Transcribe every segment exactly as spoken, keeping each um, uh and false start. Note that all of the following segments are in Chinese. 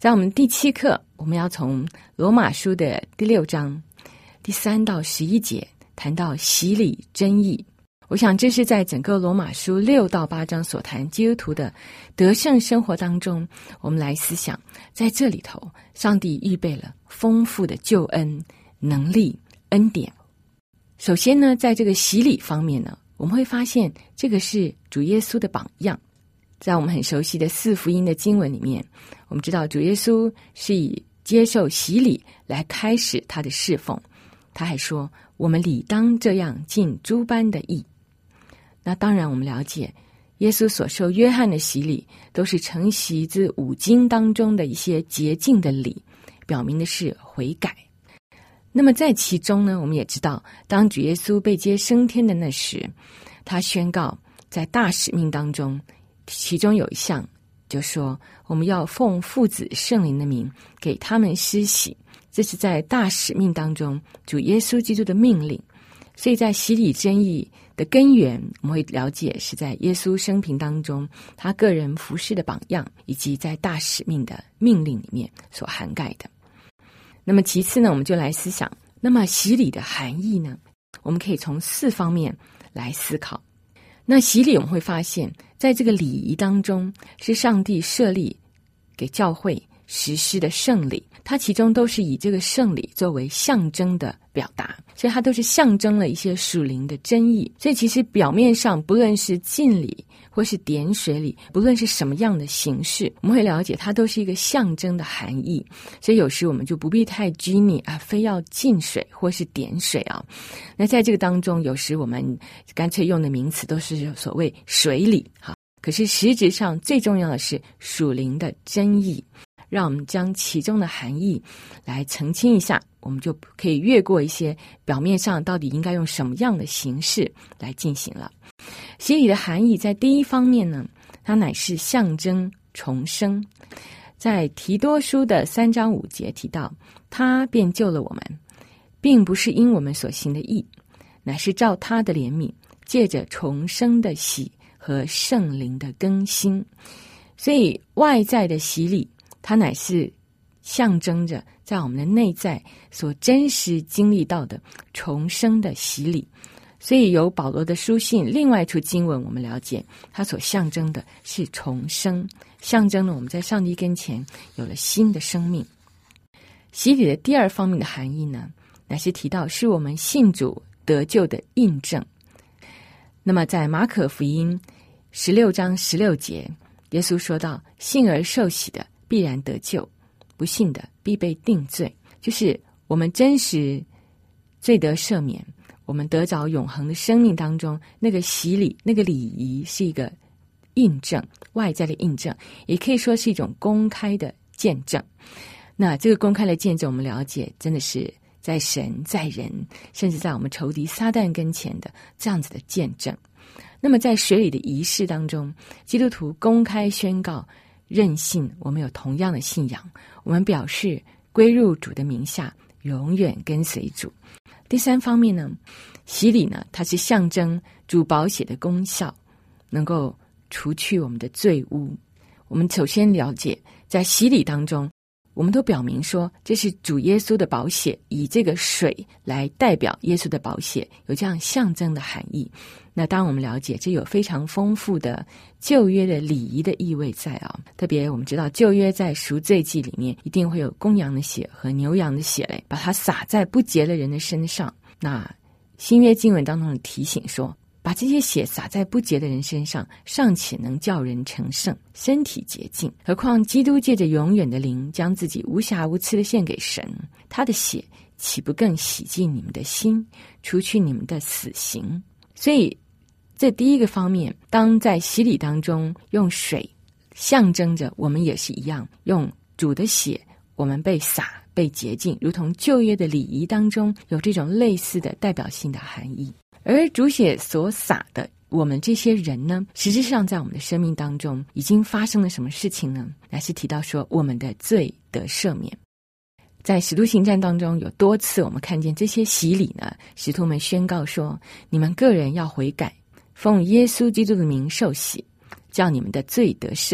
在我们第七课，我们要从罗马书的第六章第三到十一节谈到洗礼真义。我想这是在整个罗马书六到八章所谈基督徒的得胜生活当中，我们来思想，在这里头上帝预备了丰富的救恩、能力、恩典。首先呢，在这个洗礼方面呢，我们会发现这个是主耶稣的榜样。在我们很熟悉的四福音的经文里面，我们知道主耶稣是以接受洗礼来开始他的侍奉。他还说，我们理当这样尽诸般的义。那当然我们了解，耶稣所受约翰的洗礼都是承袭自五经当中的一些洁净的礼，表明的是悔改。那么在其中呢，我们也知道，当主耶稣被接升天的那时，他宣告在大使命当中，其中有一项就说，我们要奉父子圣灵的名给他们施洗，这是在大使命当中主耶稣基督的命令。所以在洗礼真义的根源，我们会了解是在耶稣生平当中他个人服事的榜样，以及在大使命的命令里面所涵盖的。那么其次呢，我们就来思想，那么洗礼的含义呢，我们可以从四方面来思考。那洗礼我们会发现，在这个礼仪当中，是上帝设立给教会实施的圣礼，它其中都是以这个圣礼作为象征的表达，所以它都是象征了一些属灵的真义。所以其实表面上不论是浸礼或是点水礼，不论是什么样的形式，我们会了解它都是一个象征的含义。所以有时我们就不必太拘泥啊，非要浸水或是点水啊。那在这个当中，有时我们干脆用的名词都是所谓水礼哈。可是实质上最重要的是属灵的真义，让我们将其中的含义来澄清一下，我们就可以越过一些表面上到底应该用什么样的形式来进行了。洗礼的含义在第一方面呢，它乃是象征重生。在提多书的三章五节提到，他便救了我们，并不是因我们所行的义，乃是照他的怜悯，借着重生的洗和圣灵的更新。所以外在的洗礼，它乃是象征着在我们的内在所真实经历到的重生的洗礼。所以由保罗的书信另外一处经文，我们了解它所象征的是重生，象征了我们在上帝跟前有了新的生命。洗礼的第二方面的含义呢，乃是提到是我们信主得救的印证。那么在马可福音十六章十六节，耶稣说到，信而受洗的必然得救，不信的必被定罪。就是我们真实罪得赦免，我们得着永恒的生命当中，那个洗礼，那个礼仪是一个印证，外在的印证，也可以说是一种公开的见证。那这个公开的见证，我们了解真的是在神在人，甚至在我们仇敌撒旦跟前的这样子的见证。那么在水礼的仪式当中，基督徒公开宣告认信我们有同样的信仰，我们表示归入主的名下，永远跟随主。第三方面呢，洗礼呢，它是象征主宝血的功效，能够除去我们的罪污。我们首先了解，在洗礼当中，我们都表明说这是主耶稣的宝血，以这个水来代表耶稣的宝血，有这样象征的含义。那当然我们了解这有非常丰富的旧约的礼仪的意味在啊，特别我们知道旧约在赎罪祭里面一定会有公羊的血和牛羊的血嘞，把它洒在不洁的人的身上。那新约经文当中的提醒说，把这些血洒在不洁的人身上，尚且能叫人成圣，身体洁净，何况基督借着永远的灵将自己无瑕无疵的献给神，他的血岂不更洗净你们的心，除去你们的死刑？所以这第一个方面，当在洗礼当中用水象征着我们也是一样，用主的血我们被洒被洁净，如同旧约的礼仪当中有这种类似的代表性的含义。而主血所洒的我们这些人呢，实质上在我们的生命当中已经发生了什么事情呢？乃是提到说我们的罪得赦免。在使徒行传当中有多次我们看见这些洗礼呢，使徒们宣告说，你们个人要悔改，奉耶稣基督的名受洗，叫你们的罪得赦，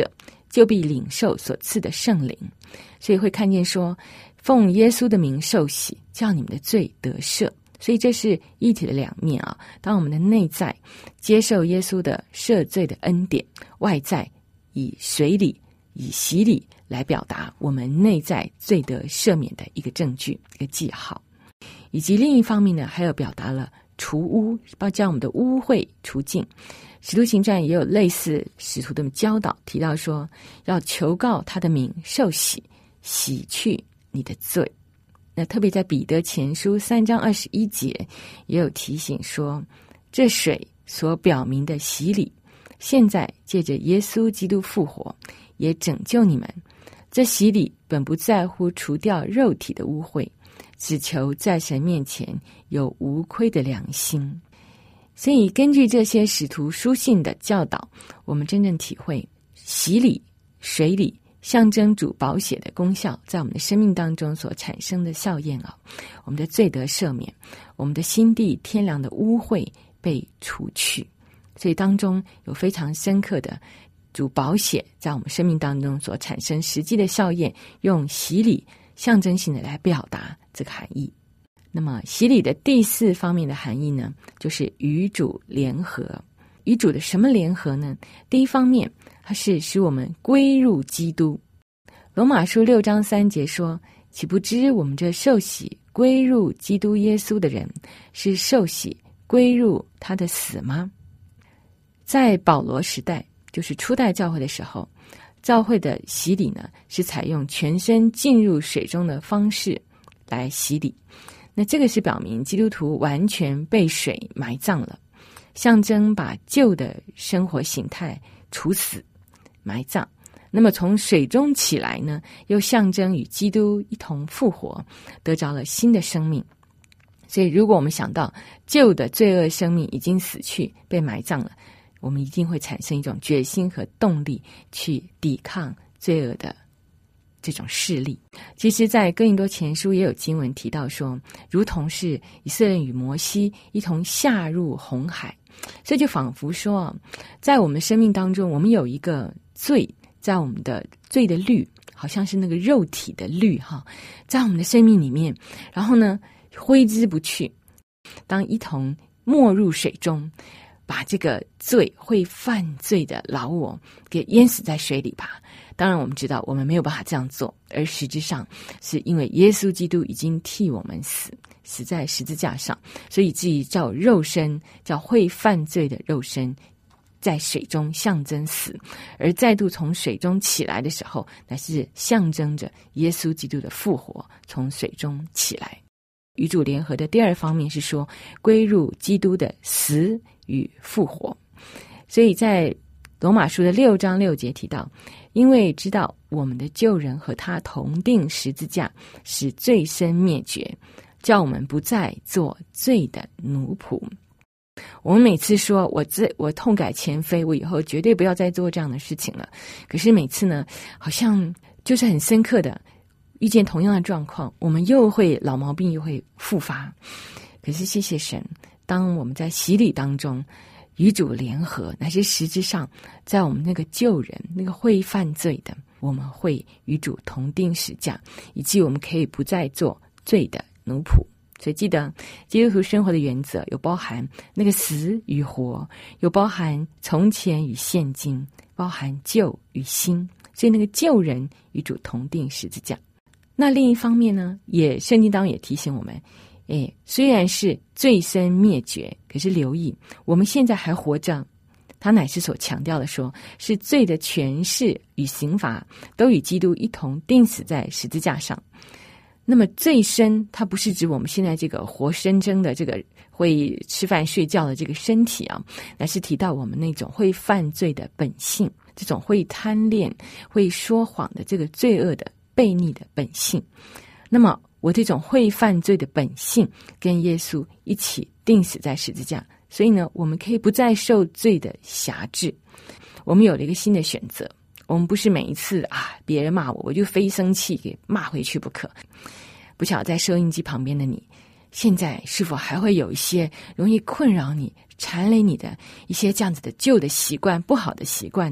就必领受所赐的圣灵。所以会看见说，奉耶稣的名受洗，叫你们的罪得赦。所以这是一体的两面啊。当我们的内在接受耶稣的赦罪的恩典，外在以水礼、以洗礼来表达我们内在罪得赦免的一个证据、一个记号。以及另一方面呢，还有表达了除污，将我们的污秽除尽。使徒行传也有类似使徒的教导，提到说要求告他的名，受洗，洗去你的罪。那特别在彼得前书三章二十一节也有提醒说，这水所表明的洗礼，现在借着耶稣基督复活，也拯救你们。这洗礼本不在乎除掉肉体的污秽，只求在神面前有无亏的良心。所以根据这些使徒书信的教导，我们真正体会洗礼、水礼象征主宝血的功效在我们的生命当中所产生的效验啊，我们的罪得赦免，我们的心地天良的污秽被除去。所以当中有非常深刻的主宝血在我们生命当中所产生实际的效验，用洗礼象征性的来表达这个含义。那么洗礼的第四方面的含义呢，就是与主联合。与主的什么联合呢？第一方面，它是使我们归入基督。罗马书六章三节说，岂不知我们这受洗归入基督耶稣的人，是受洗归入他的死吗？在保罗时代，就是初代教会的时候，教会的洗礼呢，是采用全身浸入水中的方式来洗礼。那这个是表明基督徒完全被水埋葬了，象征把旧的生活形态处死埋葬。那么从水中起来呢，又象征与基督一同复活，得着了新的生命。所以如果我们想到旧的罪恶生命已经死去被埋葬了，我们一定会产生一种决心和动力去抵抗罪恶的这种势力。其实在哥林多前书也有经文提到说，如同是以色列人与摩西一同下入红海。所以就仿佛说，在我们生命当中，我们有一个罪，在我们的罪的律，好像是那个肉体的律哈，在我们的生命里面，然后呢挥之不去。当一同没入水中，把这个罪会犯罪的老我给淹死在水里吧。当然我们知道我们没有办法这样做，而实质上是因为耶稣基督已经替我们死死在十字架上，所以至于叫肉身，叫会犯罪的肉身在水中象征死，而再度从水中起来的时候，乃是象征着耶稣基督的复活，从水中起来。与主联合的第二方面是说，归入基督的死与复活。所以在罗马书的六章六节提到，因为知道我们的旧人和他同定十字架，使罪身灭绝，叫我们不再做罪的奴仆。我们每次说我这我痛改前非，我以后绝对不要再做这样的事情了，可是每次呢，好像就是很深刻的遇见同样的状况，我们又会老毛病又会复发。可是谢谢神，当我们在洗礼当中与主联合，乃是实质上在我们那个旧人，那个会犯罪的，我们会与主同定十架，以及我们可以不再做罪的奴仆。所以记得基督徒生活的原则有包含那个死与活，有包含从前与现今，包含旧与新。所以那个旧人与主同定十字架。那另一方面呢，也圣经当中也提醒我们，诶，虽然是罪身灭绝，可是留意我们现在还活着，他乃是所强调的说，是罪的权势与刑罚都与基督一同钉死在十字架上。那么罪身，它不是指我们现在这个活生生的这个会吃饭睡觉的这个身体啊，乃是提到我们那种会犯罪的本性，这种会贪恋、会说谎的这个罪恶的悖逆的本性。那么我这种会犯罪的本性跟耶稣一起钉死在十字架，所以呢，我们可以不再受罪的辖制。我们有了一个新的选择，我们不是每一次啊别人骂我，我就非生气给骂回去不可。不晓得在收音机旁边的你，现在是否还会有一些容易困扰你、缠累你的一些这样子的旧的习惯、不好的习惯呢？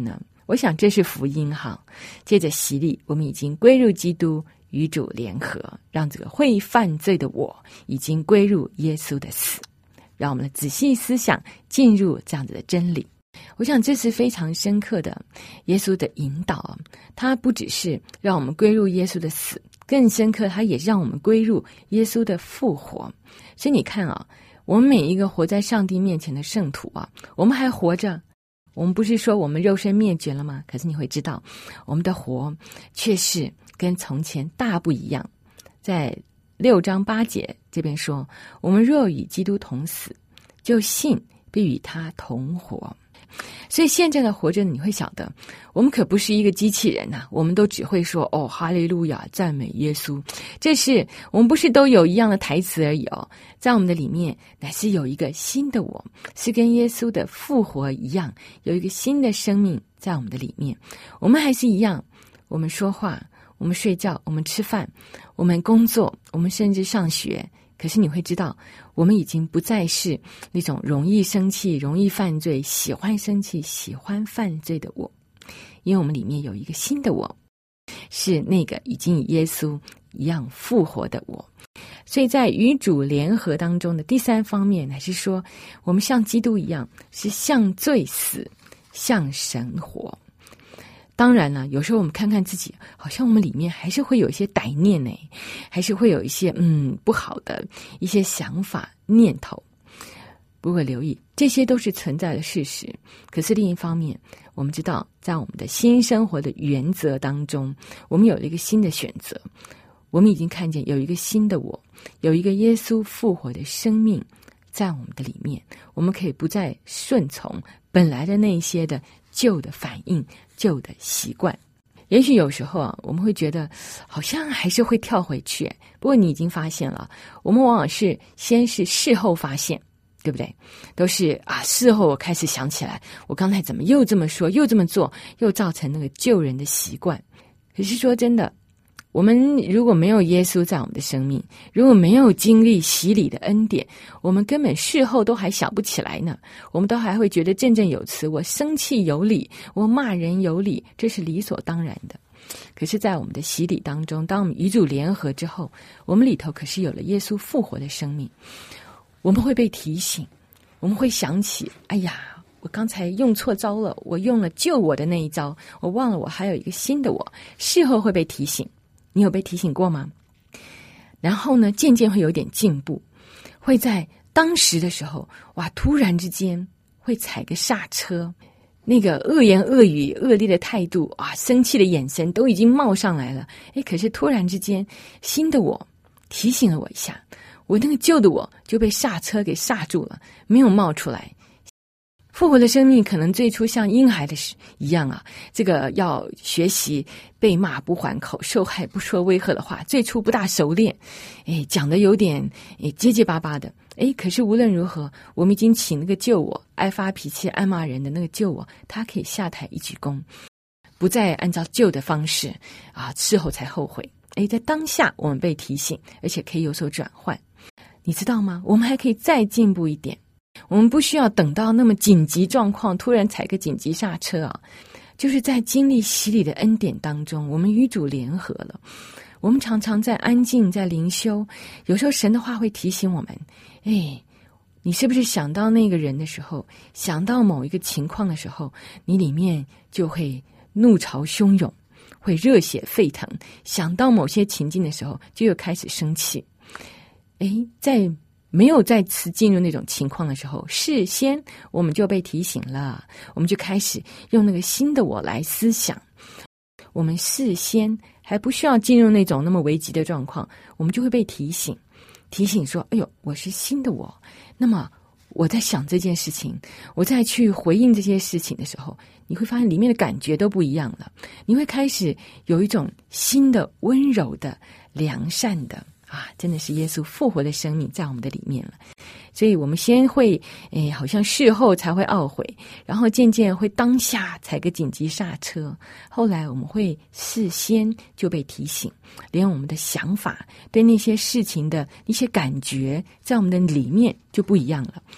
我想这是福音哈。接着洗礼，我们已经归入基督，与主联合，让这个会犯罪的我已经归入耶稣的死。让我们仔细思想，进入这样子的真理。我想这是非常深刻的耶稣的引导，他不只是让我们归入耶稣的死，更深刻他也让我们归入耶稣的复活。所以你看啊，我们每一个活在上帝面前的圣徒啊，我们还活着，我们不是说我们肉身灭绝了吗？可是你会知道，我们的活却是跟从前大不一样。在六章八节这边说，我们若与基督同死，就信必与他同活。所以现在的活着，你会晓得我们可不是一个机器人啊，我们都只会说哦哈利路亚赞美耶稣，这是我们不是都有一样的台词而已哦。在我们的里面乃是有一个新的我，是跟耶稣的复活一样，有一个新的生命在我们的里面。我们还是一样，我们说话，我们睡觉，我们吃饭，我们工作，我们甚至上学。可是你会知道，我们已经不再是那种容易生气、容易犯罪、喜欢生气、喜欢犯罪的我，因为我们里面有一个新的我，是那个已经与耶稣一样复活的我。所以在与主联合当中的第三方面，乃是说我们像基督一样，是向罪死，向神活。当然了，有时候我们看看自己，好像我们里面还是会有一些歹念呢，还是会有一些嗯不好的一些想法念头。不过留意，这些都是存在的事实。可是另一方面，我们知道在我们的新生活的原则当中，我们有了一个新的选择。我们已经看见有一个新的我，有一个耶稣复活的生命在我们的里面，我们可以不再顺从本来的那一些的旧的反应、旧的习惯。也许有时候啊，我们会觉得好像还是会跳回去。不过你已经发现了，我们往往是先是事后发现，对不对？都是啊，事后我开始想起来，我刚才怎么又这么说，又这么做，又造成那个旧人的习惯。可是说真的，我们如果没有耶稣在我们的生命，如果没有经历洗礼的恩典，我们根本事后都还想不起来呢。我们都还会觉得振振有词，我生气有理，我骂人有理，这是理所当然的。可是在我们的洗礼当中，当我们与主联合之后，我们里头可是有了耶稣复活的生命。我们会被提醒，我们会想起，哎呀，我刚才用错招了，我用了救我的那一招，我忘了我还有一个新的我。事后会被提醒，你有被提醒过吗？然后呢，渐渐会有点进步，会在当时的时候，哇，突然之间会踩个刹车，那个恶言恶语、恶劣的态度啊，生气的眼神都已经冒上来了。诶，可是突然之间，新的我提醒了我一下，我那个旧的我就被刹车给刹住了，没有冒出来。复活的生命可能最初像婴孩的一样啊，这个要学习被骂不还口，受害不说威吓的话，最初不大熟练，诶，讲的有点诶结结巴巴的。诶，可是无论如何，我们已经请那个救我爱发脾气爱骂人的那个救我，他可以下台一鞠躬，不再按照旧的方式啊，事后才后悔。诶，在当下我们被提醒，而且可以有所转换。你知道吗？我们还可以再进步一点，我们不需要等到那么紧急状况突然踩个紧急刹车啊，就是在经历洗礼的恩典当中，我们与主联合了。我们常常在安静在灵修，有时候神的话会提醒我们，诶，你是不是想到那个人的时候，想到某一个情况的时候，你里面就会怒潮汹涌，会热血沸腾，想到某些情境的时候就又开始生气。诶，在没有再次进入那种情况的时候，事先我们就被提醒了，我们就开始用那个新的我来思想。我们事先还不需要进入那种那么危急的状况，我们就会被提醒，提醒说，哎呦，我是新的我。那么我在想这件事情，我再去回应这些事情的时候，你会发现里面的感觉都不一样了。你会开始有一种新的温柔的良善的啊，真的是耶稣复活的生命在我们的里面了。所以我们先会诶，好像事后才会懊悔，然后渐渐会当下踩个紧急刹车，后来我们会事先就被提醒，连我们的想法对那些事情的一些感觉在我们的里面就不一样了。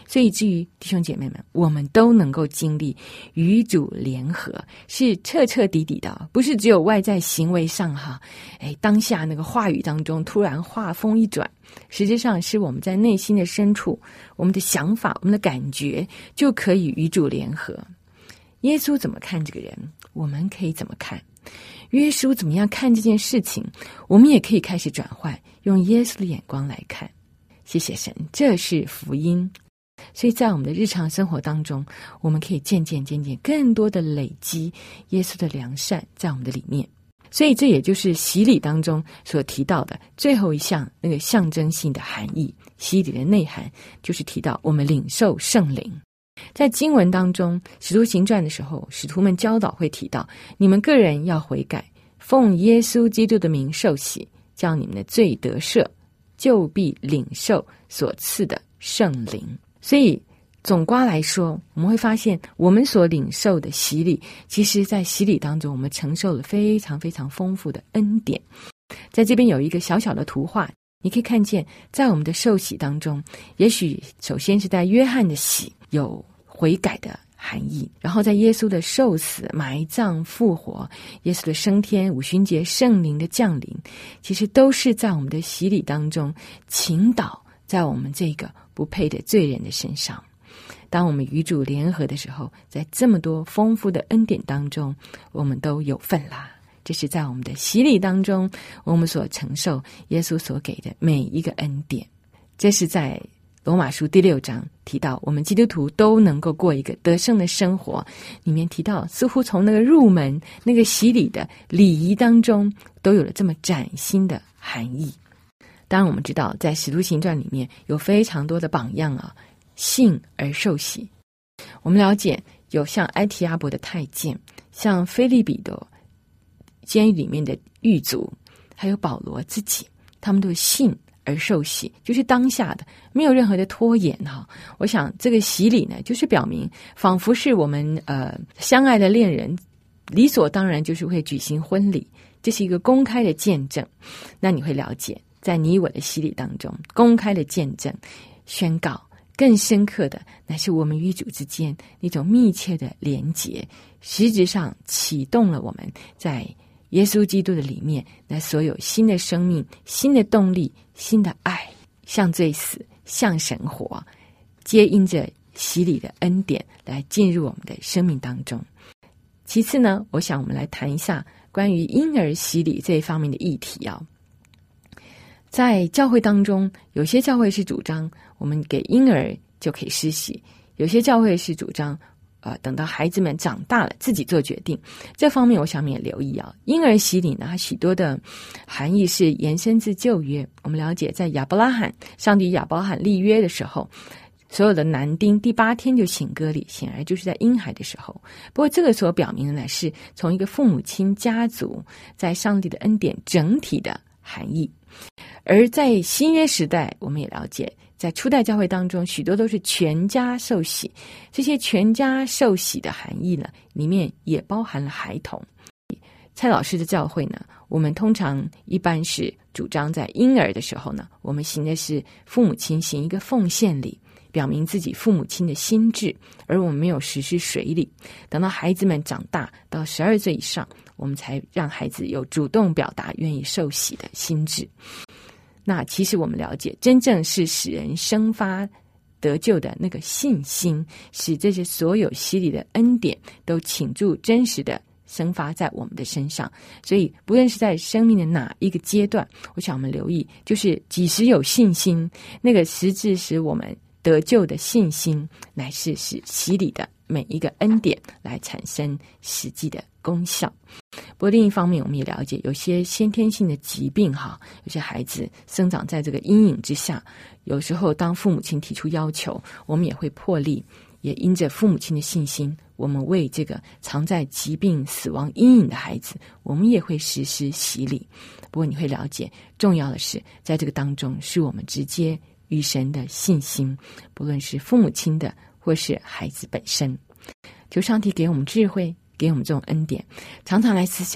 所以至于弟兄姐妹们，我们都能够经历与主联合，是彻彻底底的，不是只有外在行为上哈，哎，当下那个话语当中突然话锋一转，实际上是我们在内心的深处，我们的想法，我们的感觉就可以与主联合。耶稣怎么看这个人，我们可以怎么看？耶稣怎么样看这件事情，我们也可以开始转换，用耶稣的眼光来看。谢谢神，这是福音。所以在我们的日常生活当中，我们可以渐渐渐渐更多的累积耶稣的良善在我们的里面。所以这也就是洗礼当中所提到的最后一项那个象征性的含义。洗礼的内涵就是提到我们领受圣灵。在经文当中，使徒行传的时候，使徒们教导会提到，你们个人要悔改，奉耶稣基督的名受洗，叫你们的罪得赦，就必领受所赐的圣灵。所以总括来说，我们会发现我们所领受的洗礼，其实在洗礼当中我们承受了非常非常丰富的恩典。在这边有一个小小的图画，你可以看见在我们的受洗当中，也许首先是在约翰的洗有悔改的含义，然后在耶稣的受死、埋葬、复活，耶稣的升天、五旬节圣灵的降临，其实都是在我们的洗礼当中倾倒在我们这个不配的罪人的身上。当我们与主联合的时候，在这么多丰富的恩典当中，我们都有份啦。这是在我们的洗礼当中，我们所承受耶稣所给的每一个恩典。这是在罗马书第六章提到，我们基督徒都能够过一个得胜的生活，里面提到似乎从那个入门那个洗礼的礼仪当中都有了这么崭新的含义。当然我们知道在使徒行传里面有非常多的榜样啊，信而受洗。我们了解有像埃提阿伯的太监，像腓利比的监狱里面的狱卒，还有保罗自己，他们都信而受洗，就是当下的，没有任何的拖延哈。我想这个洗礼呢，就是表明仿佛是我们呃相爱的恋人，理所当然就是会举行婚礼，这是一个公开的见证。那你会了解，在你我的洗礼当中，公开的见证宣告，更深刻的乃是我们与主之间那种密切的连结，实质上启动了我们在耶稣基督的里面那所有新的生命、新的动力、新的爱，向罪死，向神活，皆因着洗礼的恩典来进入我们的生命当中。其次呢，我想我们来谈一下关于婴儿洗礼这一方面的议题啊。在教会当中，有些教会是主张我们给婴儿就可以施洗，有些教会是主张呃，等到孩子们长大了自己做决定。这方面我想我们也留意啊。婴儿洗礼呢，它许多的含义是延伸自旧约。我们了解在亚伯拉罕，上帝亚伯拉罕立约的时候，所有的男丁第八天就行割礼，显然就是在婴孩的时候。不过这个所表明的呢，是从一个父母亲家族在上帝的恩典整体的含义。而在新约时代，我们也了解在初代教会当中，许多都是全家受洗，这些全家受洗的含义呢，里面也包含了孩童。蔡老师的教会呢，我们通常一般是主张在婴儿的时候呢，我们行的是父母亲行一个奉献礼，表明自己父母亲的心志，而我们没有实施水礼。等到孩子们长大到十二岁以上，我们才让孩子有主动表达愿意受洗的心志。那其实我们了解，真正是使人生发得救的那个信心，使这些所有洗礼的恩典都倾注真实的生发在我们的身上。所以不论是在生命的哪一个阶段，我想我们留意，就是几时有信心，那个实质使我们得救的信心，乃是使洗礼的每一个恩典来产生实际的功效。不过另一方面，我们也了解有些先天性的疾病哈，有些孩子生长在这个阴影之下，有时候当父母亲提出要求，我们也会破例，也因着父母亲的信心，我们为这个藏在疾病死亡阴影的孩子，我们也会实施洗礼。不过你会了解，重要的是在这个当中是我们直接与神的信心，不论是父母亲的或是孩子本身。求上帝给我们智慧，给我们这种恩典，常常来思想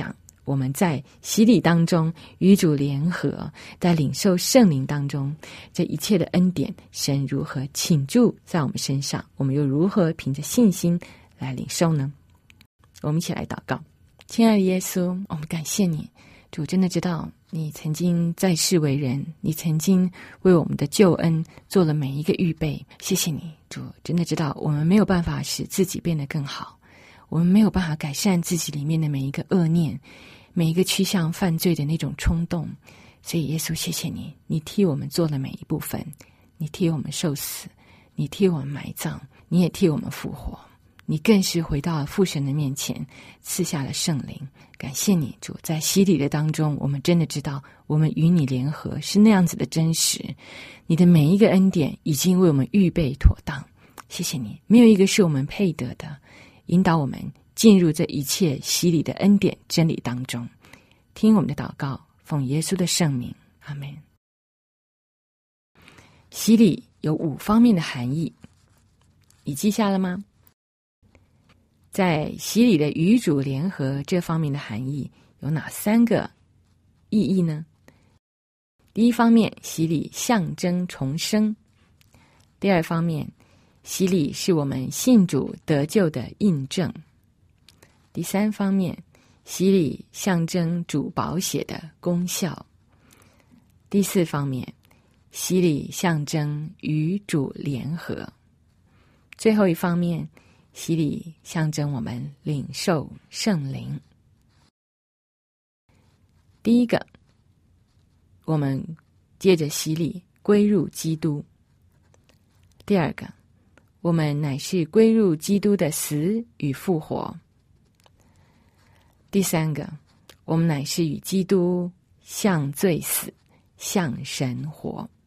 我们在洗礼当中与主联合，在领受圣灵当中，这一切的恩典，神如何倾注在我们身上，我们又如何凭着信心来领受呢？我们一起来祷告。亲爱的耶稣，我们感谢你，主真的知道你曾经在世为人，你曾经为我们的救恩做了每一个预备。谢谢你，主真的知道我们没有办法使自己变得更好，我们没有办法改善自己里面的每一个恶念，每一个趋向犯罪的那种冲动。所以耶稣，谢谢你，你替我们做了每一部分，你替我们受死，你替我们埋葬，你也替我们复活，你更是回到了父神的面前，赐下了圣灵。感谢你，主，在洗礼的当中，我们真的知道我们与你联合是那样子的真实，你的每一个恩典已经为我们预备妥当。谢谢你，没有一个是我们配得的，引导我们进入这一切洗礼的恩典真理当中。听我们的祷告，奉耶稣的圣名，阿们。洗礼有五方面的含义，你记下了吗？在洗礼的与主联合这方面的含义有哪三个意义呢？第一方面，洗礼象征重生；第二方面，洗礼是我们信主得救的印证；第三方面，洗礼象征主宝血的功效；第四方面，洗礼象征与主联合；最后一方面，洗礼象征我们领受圣灵。第一个，我们借着洗礼归入基督；第二个，我们乃是归入基督的死与复活；第三个，我们乃是与基督向罪死，向神活。